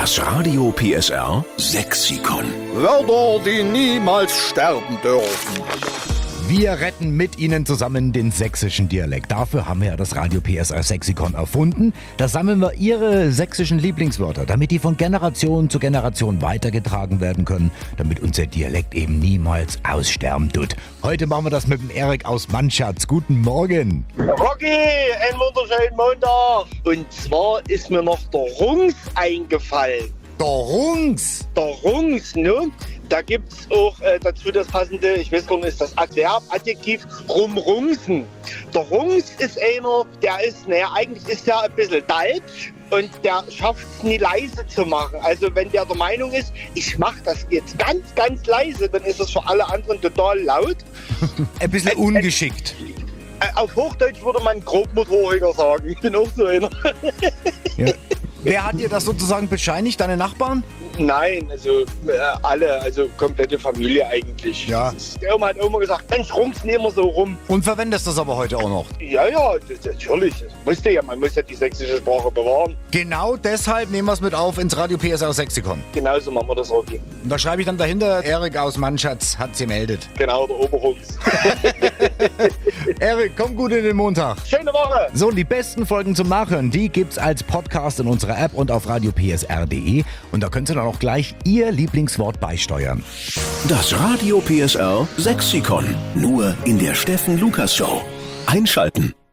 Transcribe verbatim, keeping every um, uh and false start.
Das Radio P S R Sexikon. Wörter, die niemals sterben dürfen. Wir retten mit Ihnen zusammen den sächsischen Dialekt. Dafür haben wir ja das Radio P S R Sexikon erfunden. Da sammeln wir Ihre sächsischen Lieblingswörter, damit die von Generation zu Generation weitergetragen werden können, damit unser Dialekt eben niemals aussterben tut. Heute machen wir das mit dem Erik aus Mannschatz. Guten Morgen. Rocky, einen wunderschönen Montag. Und zwar ist mir noch der Rungs eingefallen. Der Rungs. Der Rungs, ne? Da gibt es auch äh, dazu das passende, ich weiß gar nicht, ist das Adverb, Adjektiv, rumrungsen. Der Rungs ist einer, der ist, naja, eigentlich ist der ein bisschen deutsch und der schafft es nie leise zu machen. Also wenn der der Meinung ist, ich mache das jetzt ganz, ganz leise, dann ist es für alle anderen total laut. Ein bisschen Ä- ungeschickt. Äh, auf Hochdeutsch würde man grobmotoriger sagen. Ich bin auch so einer. Ja. Wer hat dir das sozusagen bescheinigt, deine Nachbarn? Nein, also äh, alle, also komplette Familie eigentlich. Ja. Die Oma hat immer gesagt, Mensch, rungst nicht immer so rum. Und verwendest das aber heute auch noch. Ja, ja, das, natürlich. Das musste ja, man muss ja die sächsische Sprache bewahren. Genau deshalb nehmen wir es mit auf ins Radio P S R Sexikon. Genauso machen wir das, Rocky. Und da schreibe ich dann dahinter, Erik aus Mannschatz hat sie meldet. Genau, der Oberrungs. Erik, komm gut in den Montag. Schöne Woche. So, die besten Folgen zum Nachhören, die gibt's als Podcast in unserer App und auf radio p s r punkt d e. Und da könnt ihr dann auch gleich Ihr Lieblingswort beisteuern. Das Radio P S R Sexikon. Nur in der Steffen Lukas Show. Einschalten.